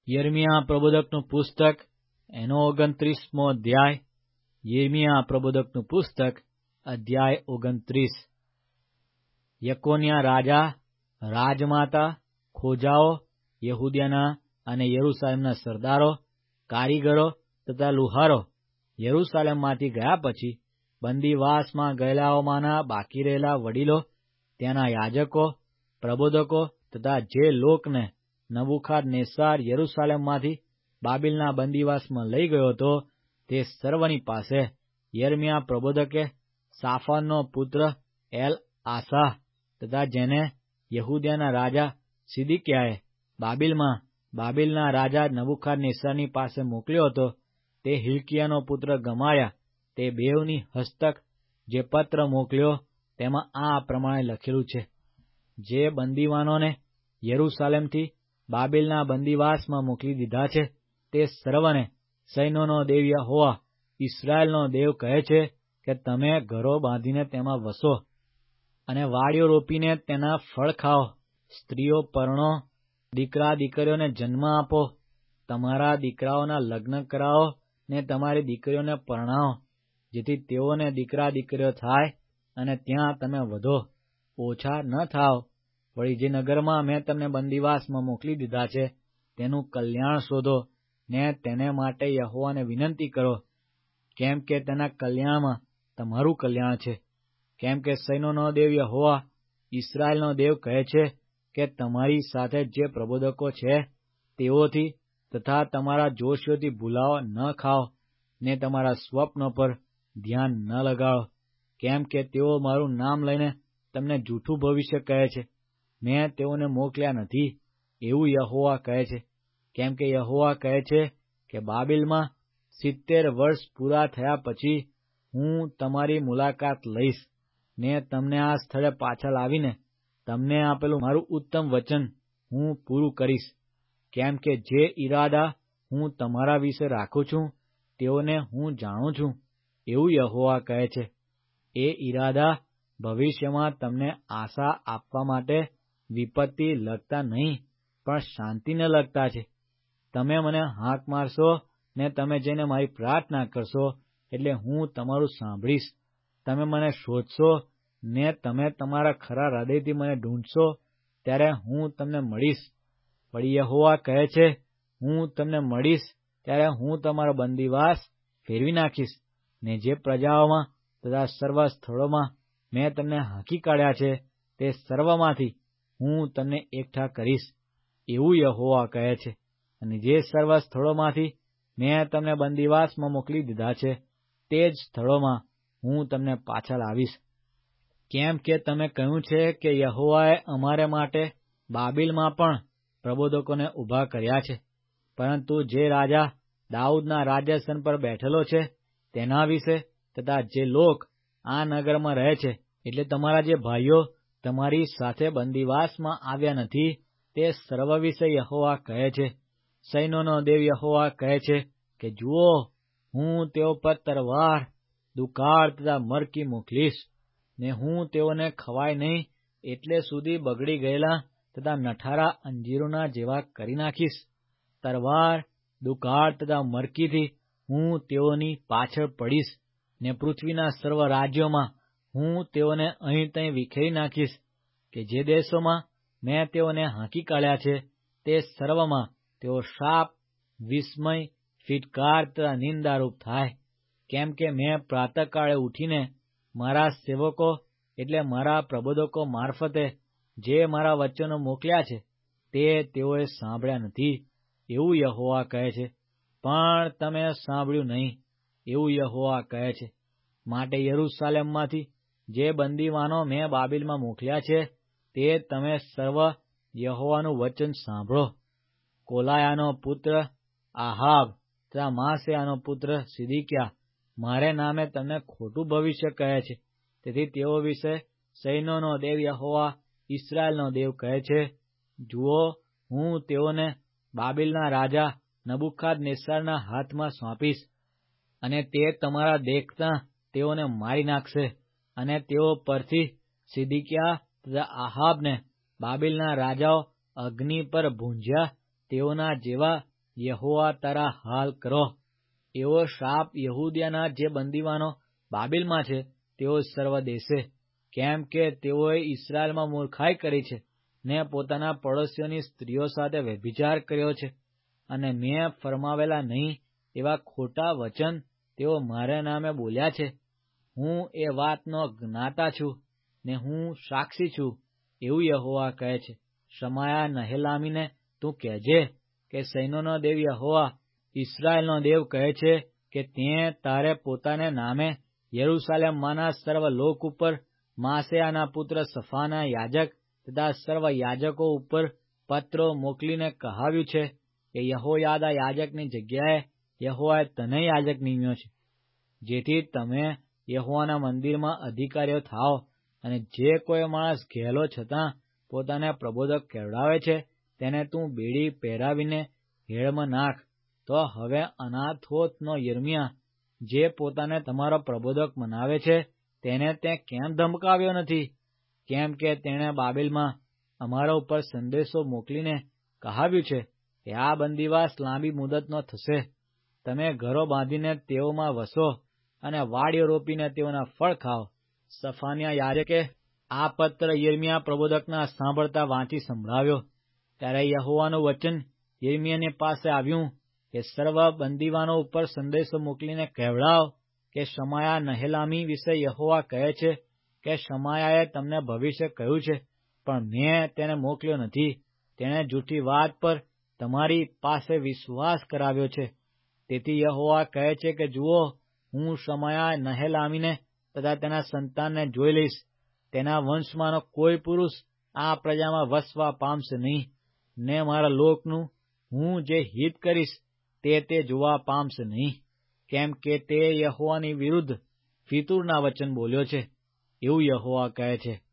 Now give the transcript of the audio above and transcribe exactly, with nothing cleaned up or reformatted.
યિર્મયાહ પ્રબોધકનું પુસ્તક એનો ઓગણત્રીસમો અધ્યાય. યિર્મયાહ પ્રબોધકનું પુસ્તક અધ્યાય ઓગણત્રીસ. યકોન્યા રાજા, રાજમાતા, ખોજાઓ, યહૂદિયાના અને યરૂશાલેમના સરદારો, કારીગરો તથા લુહારો યરૂશાલેમમાંથી ગયા પછી બંદીવાસમાં ગયેલાઓમાંના બાકી રહેલા વડીલો, ત્યાંના યાજકો, પ્રબોધકો તથા જે લોકને નબૂખદનેસ્સાર યરૂશાલેમમાંથી બાબેલના બંદીવાસમાં લઈ ગયો હતો, તે સર્વની પાસે યિર્મયાહ પ્રબોધકે શાફાનનો પુત્ર એલઆસાહ તથા જેને યહૂદિયાના રાજા સિદકિયાએ બાબેલમાં બાબેલના રાજા નબૂખદનેસ્સારની પાસે મોકલ્યો હતો, તે હિલ્કિયાનો પુત્ર ગમાયા તે બેઉની હસ્તક જે પત્ર મોકલ્યો, તેમાં આ પ્રમાણે લખેલું છે: જે બંદીવાનોને યરૂશાલેમથી બાબેલના બંદીવાસમાં મોકલી દીધા છે, તે સર્વને સૈન્યોનો દેવ યહોવા ઇસ્રાયેલનો દેવ કહે છે કે તમે ઘરો બાંધીને તેમાં વસો અને વાડીઓ રોપીને તેના ફળ ખાઓ, સ્ત્રીઓ પરણો, દીકરા દીકરીઓને જન્મ આપો, તમારા દીકરાઓના લગ્ન કરાવો ને તમારી દીકરીઓને પરણાવો, જેથી તેઓને દીકરા દીકરીઓ થાય અને ત્યાં તમે વધો, ઓછા ન થાવ. વળી જે નગરમાં મેં તમને બંદીવાસમાં મોકલી દીધા છે, તેનું કલ્યાણ શોધો ને તેને માટે યહોવાને વિનંતી કરો, કેમ કે તેના કલ્યાણમાં તમારું કલ્યાણ છે. કેમ કે સૈન્યોનો દેવ યહોવા ઇસ્રાયેલનો દેવ કહે છે કે તમારી સાથે જે પ્રબોધકો છે તેઓથી તથા તમારા જોશીઓથી ભૂલાવો ન ખાઓ ને તમારા સ્વપ્નો પર ધ્યાન ન લગાડો, કેમ કે તેઓ મારું નામ લઈને તમને જૂઠું ભવિષ્ય કહે છે. મેં તેઓને મોકલ્યા નથી, એવું યહોવા કહે છે. કેમ કે યહોવા કહે છે કે બાબેલમાં સિત્તેર વર્ષ પૂરા થયા પછી હું તમારી મુલાકાત લઈશ ને તમને આ સ્થળે પાછા લાવીને તમને આપેલું મારું ઉત્તમ વચન હું પૂરું કરીશ. કેમ કે જે ઈરાદા હું તમારા વિશે રાખું છું તેઓને હું જાણું છું, એવું યહોવા કહે છે. એ ઈરાદા ભવિષ્યમાં તમને આશા આપવા માટે વિપત્તિ લગતા નહીં, પણ શાંતિને લગતા છે. તમે મને હાંક મારશો ને તમે જઈને મારી પ્રાર્થના કરશો, એટલે હું તમારું સાંભળીશ. તમે મને શોધશો ને તમે તમારા ખરા હૃદયથી મને ઢૂંઢશો, ત્યારે હું તમને મળીશ. વળી યહોવા કહે છે, હું તમને મળીશ ત્યારે હું તમારો બંદીવાસ ફેરવી નાખીશ ને જે પ્રજાઓમાં તથા સર્વ સ્થળોમાં મેં તમને હાંકી કાઢ્યા છે, તે સર્વમાંથી હું તમને એકઠા કરીશ, એવું યહોવા કહે છે. અને જે સર્વ સ્થળોમાંથી મેં તમને બંદીવાસમાં મોકલી દીધા છે, તે જ સ્થળોમાં હું તમને પાછા લાવીશ. કેમ કે તમે કહ્યું છે કે યહોવાએ અમારે માટે બાબેલમાં પણ પ્રબોધકોને ઊભા કર્યા છે, પરંતુ જે રાજા દાઉદના રાજ્યાસન પર બેઠેલો છે તેના વિશે તથા જે લોક આ નગરમાં રહે છે, એટલે તમારા જે ભાઈઓ તમારી સાથે બંદીવાસમાં આવ્યા નથી, તે સર્વ વિશે યહોવા કહે છે. સૈન્યોનો દેવ યહોવા કહે છે કે જુઓ, હું તેઓ પર તલવાર, દુકાળ તથા મરકી મોકલીશ ને હું તેઓને ખવાય નહીં એટલે સુધી બગડી ગયેલા તથા નઠારા અંજીરોના જેવા કરી નાખીશ. તલવાર, દુકાળ તથા મરકીથી હું તેઓની પાછળ પડીશ ને પૃથ્વીના સર્વ રાજ્યોમાં હું તેઓને અહીં તહીં વિખેરી નાખીશ, કે જે દેશોમાં મેં તેઓને હાંકી કાઢ્યા છે તે સર્વમાં તેઓ શાપ, વિસ્મય, ફિટકાર તથા નિંદારૂપ થાય. કેમ કે મેં પ્રાતઃકાળે ઉઠીને મારા સેવકો એટલે મારા પ્રબોધકો મારફતે જે મારા વચનો મોકલ્યા છે તે તેઓએ સાંભળ્યા નથી, એવું યહોવા કહે છે. પણ તમે સાંભળ્યું નહીં, એવું યહોવા કહે છે. માટે યરૂશાલેમમાંથી જે બંદીવાનો મેં બાબેલમાં મોકલ્યા છે, તે તમે સર્વ યહોવાનું વચન સાંભળો. કોલાયાનો પુત્ર આહાબ તથા માસેયાનો પુત્ર સિદકિય્યાહ મારે નામે તમને ખોટું ભવિષ્ય કહે છે. તેથી તેઓ વિશે સૈન્યોનો દેવ યહોવા ઇસ્રાયેલનો દેવ કહે છે, જુઓ, હું તેઓને બાબેલના રાજા નબૂખદનેસ્સારના હાથમાં સોંપીશ અને તે તમારા દેખતા તેઓને મારી નાખશે. અને તેઓ પરથી સિદકિય્યાહ તથા આહાબને બાબેલના રાજાઓ અગ્નિ પર ભૂંજ્યા તેઓના જેવા યહોવા તારા હાલ કરો. એવો શાપ યહૂદિયાના જે બંદીવાનો બાબેલમાં છે તેઓ સર્વ દેશે, કેમ કે તેઓએ ઇસ્રાયેલમાં મૂર્ખાઈ કરી છે ને પોતાના પડોશીઓની સ્ત્રીઓ સાથે વ્યભિચાર કર્યો છે, અને મેં ફરમાવેલા નહીં એવા ખોટા વચન તેઓ મારા નામે બોલ્યા છે. હું એ વાતનો જ્ઞાતા છું ને હું સાક્ષી છું, એવું યહોવા કહે છે. શમાયા નહેલામીને તું કહેજે કે સૈન્યોનો દેવ યહોવા, ઇસ્રાયેલનો દેવ કહે છે કે તે તારે પોતાને નામે યરૂશાલેમમાંના સર્વ લોક ઉપર માસેયાના પુત્ર સફાના યાજક તથા સર્વ યાજકો ઉપર પત્રો મોકલીને કહાવ્યું છે કે યહોયાદા યાજકની જગ્યાએ યહોવાએ તને યાજક નિમ્યો છે, જેથી તમે યહોવાના મંદિરમાં અધિકારીઓ થાઓ. અને જે કોઈ માણસ ઘેલો છતાં પોતાને પ્રબોધક કહેવડાવે છે તેને તું બેડી પહેરાવીને હેળમાં નાખ. તો હવે અનાથોતનો યિર્મયાહ, જે પોતાને તમારો પ્રબોધક મનાવે છે, તેને તે કેમ ધમકાવ્યો નથી? કેમ કે તેણે બાબેલમાં અમારા ઉપર સંદેશો મોકલીને કહાવ્યું છે કે આ બંદીવાસ લાંબી મુદતનો થશે. તમે ઘરો બાંધીને તેઓમાં વસો અને વાડીઓ રોપીને તેઓના ફળ ખાઓ. સફાન્યા યાજકે આ પત્ર યિર્મયાહ પ્રબોધકના સાંભળતા વાંચી સંભળાવ્યો. ત્યારે યહોવાનું વચન યિર્મયાહની પાસે આવ્યું કે સર્વ બંદીવાનો ઉપર સંદેશો મોકલીને કહેવડાવ કે શમાયા નહેલામી વિશે યહોવા કહે છે કે શમાયાએ તમને ભવિષ્ય કહ્યું છે, પણ મેં તેને મોકલ્યો નથી. તેણે જૂઠી વાત પર તમારી પાસે વિશ્વાસ કરાવ્યો છે. તેથી યહોવા કહે છે કે જુઓ, હું શમાયા નહેલામીને તથા તેના સંતાનને જોઈ લઈશ. તેના વંશમાંનો કોઈ પુરુષ આ પ્રજામાં વસવા પામશે નહીં, ને મારા લોકનું હું જે હિત કરીશ તે તે જોવા પામશે નહીં, કેમ કે તે યહોવાની વિરુદ્ધ ફિતૂરના વચન બોલ્યો છે, એવું યહોવા કહે છે.